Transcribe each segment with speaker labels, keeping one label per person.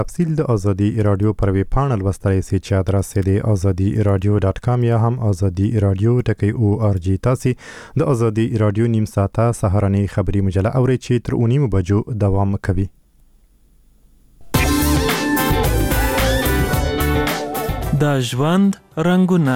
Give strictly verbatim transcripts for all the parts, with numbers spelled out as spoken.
Speaker 1: تفصیل د ازادي رادیو پر وی پاڼه لوستلی سي چې ادرس یې د ازادي رادیو ډاټ کام یا هم ازادي رادیو ټکی او ار جی. تاسو د ازادي رادیو نیم ساعته سهارنۍ خبري مجله اوري چې تر اونیمو بجو دوام کوي.
Speaker 2: د ژوند رنگونه.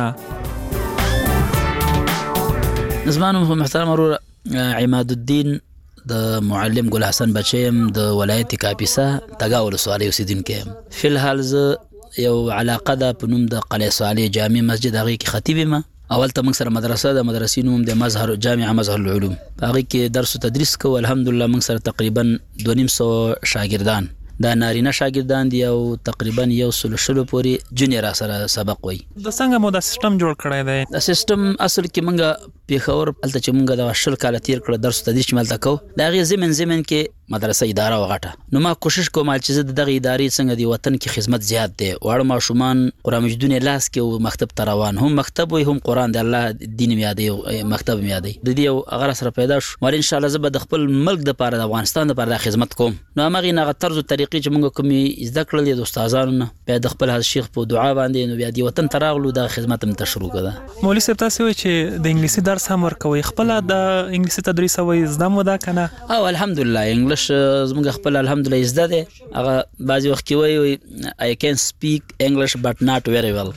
Speaker 3: زمانو محترم ورور عماد الدین د معلم ګل حسن بچیم د ولایت کاپیسا تګاول سوالي اوسیدونکو. فی الحال ز یو علاقه ده په نوم د قلعه صالح جامع مسجد هغه کې خطیب ما. اول ته موږ سره مدرسه د مدرسې نوم د مظهر جامع مظهر العلوم هغه کې درس او تدریس کو. الحمدلله موږ سره تقریبا دوه نیم سو شاګردان دا نارینه شاګردان دي او تقریبا یو سل شلو پورې جونیور سره سبق وای.
Speaker 2: د څنګه مو د سیستم جوړ کړی دی؟
Speaker 3: د سیستم اصل کې موږ پیښور الته چې موږ د شل کال تیر کړ درس تدریس ملته کو دا غي زمن زمن کې مدرسه اداره وغټه. نو ما کوشش کوم چې زه دغه ادارې څنګه دی وطن کې خدمت زیات دی. واړه ماشومان قران مجدون لاس کې او مکتب تروان هم مکتب وي هم قران د الله دین میادي مکتب میادي د دې هغه سره پیدا شو. ول ان شاء الله زه به د خپل ملک د پاره د افغانستان د پاره خدمت کوم. نو هغه نه طرز او طریقې چې موږ کومې زده کړلې د استادانو نه بیا د خپل حضرت شیخ په دعا باندې نو بیا د وطن تراغلو د خدمت هم تشروع کړه.
Speaker 2: مولوی صاحب تاسو چې د انګلیسي درس هم ورکوي خپل د انګلیسي تدریس او زده مو دا کنه؟ او
Speaker 3: الحمدلله انګلیش زموږ خپل الحمدلله زده ده. هغه بعضی وخت کې وایي I can speak English but not very well.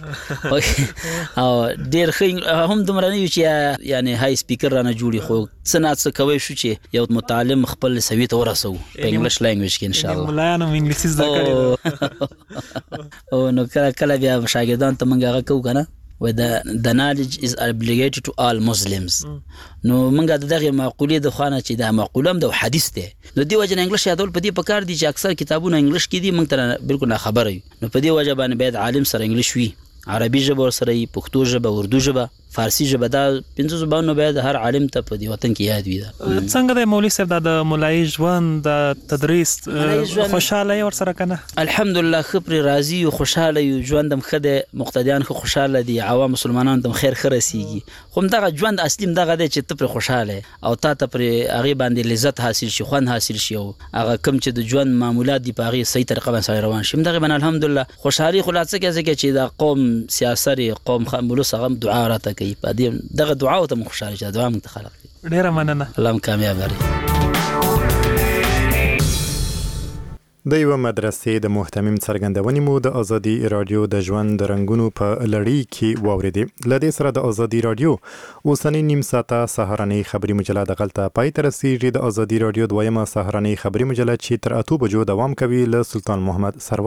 Speaker 3: او ډیر ښه هم دومره نه چې یعنی هاي سپیکر رانه جوړي خو څه څه کوي شو چې یو متعلم خپل سوي ته ورسو په انګلیش لانګویج کې ان شاء الله.
Speaker 2: ملایانو انګلیسي زده کړی
Speaker 3: او نو کله کله بیا شاګردان ته موږ هغه کوو کنه و the the knowledge is obligated to all Muslims. نو موږ دغه معقوله د خوانه چې د معقوله د حدیث ته نو دی وجه انګلیش یادول په دې پکار دي چې اکثر کتابونه انګلیش کې دي موږ ته بالکل نه خبره وي. نو په دې وجه باندې باید عالم سره انګلیش وي عربي ژبه سره پښتو ژبه اردو ژبه فارسی ژبه دا پنځه زبانو باید هر عالم ته په دې وطن کې یاد وي. دا
Speaker 2: څنګه د مولوی صاحب د مولای ژوند د تدریس خوشاله ور سره کنه؟
Speaker 3: الحمدلله خبر راضي او خوشاله یو ژوندم خده مقتدیان خو خوشاله دي عوام مسلمانان تم خیر خرسيږي. خو دغه ژوند اصلي دغه دی چې ته پر خوشاله او تا ته پر هغه باندې لذت حاصل شي خوان حاصل شي او هغه کم چې د ژوند معمولات دي په هغه صحیح طریقه باندې روان شي دغه باندې الحمدلله خوشحالي خلاصه کې چې دا قوم سیاست قوم خمولو سره دعا راته کوي په دې دغه دعا او ته خوشاله شه دعا مونږ ته خلق دي.
Speaker 2: ډیره مننه.
Speaker 3: الله مو کامیاب لري.
Speaker 1: د یو مدرسې د محتمم څرګندونې مو د ازادي رادیو د ژوند رنگونو په لړۍ کې واوریدې. لدې سره د ازادي رادیو اوسنۍ نیم ساعته سهارنۍ خبري مجله د غلطه پای تر رسیږي. د ازادي رادیو دویمه سهارنۍ خبري مجله چې تر اتو بجو دوام کوي له سلطان محمد سرور